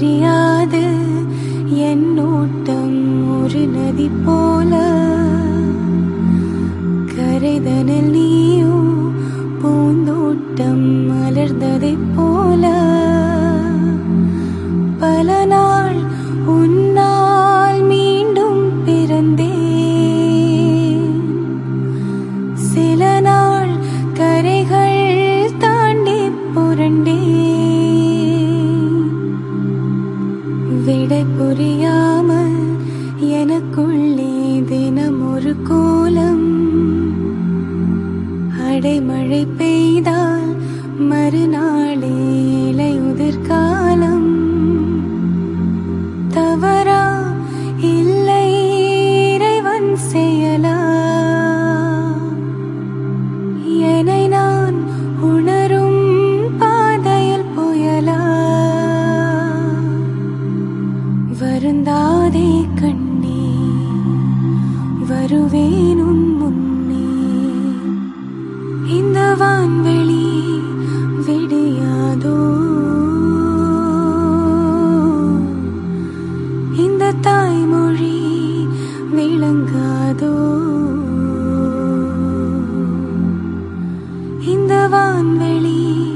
தெரியாது என் ஓட்டம் ஒரு நதி போல கரைதனில் நீயும் பூந்தோட்டம் மலர்ந்ததை போல பல நாள் உன்னால் மீண்டும் பிறந்தேன் சில நாள் கரைகள் தாண்டி புரண்டேன் விடை புரியாமல் எனக்குள்ளே தினம் ஒரு கோலம் அடைமழை பெய்தால் மறுநாளே இலை உதிர்காலம் தவறா இல்லை இறைவன் செயலா என்னை நான் உணரும் பாதையில் புயலா வருந்தாதே கண்ணே வருவேன் உன் முன்னே இந்த வான்வெளி விடியாதோ இந்த தாய்மொழி விளங்காதோ இந்த வான்வெளி